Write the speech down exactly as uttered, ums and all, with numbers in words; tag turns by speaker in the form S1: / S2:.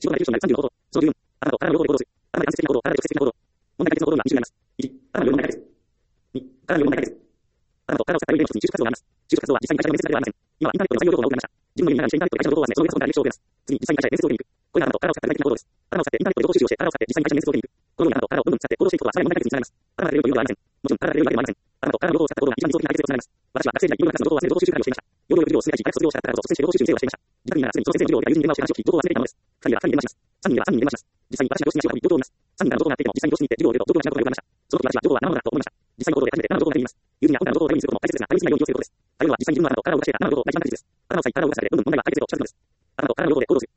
S1: 仕事内容になるさんじゅうの行動。そのじゅうよん、あなたとあなたの行動で行動する。あなたが間接的な行動、あなたが直接的な行動。問題解決の行動にはに種類あります。いち、あなたの問題解決。に、あなたの問題解決。あなたとあなたを使った連絡に就職活動があります。就職活動は実際に会社の面接だけではありません。今はインターネットでの採用動画が多くなりました。自分の耳にしてインターネットで会社の動画を集め、その上でその大事象を出す。次に実際に会社で面接を受けに行く。これがあなたとあなたを使った具体的な行動です。あなたを使ってインターネットで情報収集をして、あなたを使って実際に会社に面接を受けに行く。このようにあなたとあなたをどんどん使って行動していくことはさらに問題解決につながります。あなたがやれるというのではありません。もちろんあなたがやれるわけでもありません。あなたとあなたの行動を使った行動が一番理想的な解決へとつながります。私は学生時代、いろんなクラスの情報を集める情報収集係をしていました。労働力を進めたり、大学卒業したからこそ率先して情報収集に精をしていました。自宅にならすでにその先生の授業や友人に電話をして話を聞き、情報を集めていたのです。ふたりはふたりに電話します。さんにんはさんにんに電話します。実際に私が上司に足を運び、情報を見ます。さんにんからの情報があっていても、実際に上司に行って授業を受けると、情報が違うことがよくありました。その時私は情報は何なのだと思いました。実際の行動で初めて何の情報が出ています。友人や本からの情報を頼りにすることも大切ですが、頼りすぎないように気をつけることです。頼るのは実際に自分のあなたと体を動かしていたあなたの情報を大事な目的です。あなたの際、体を動かされてどんどん問題が解決へと近づくのです。あなたと体の情報で行動する。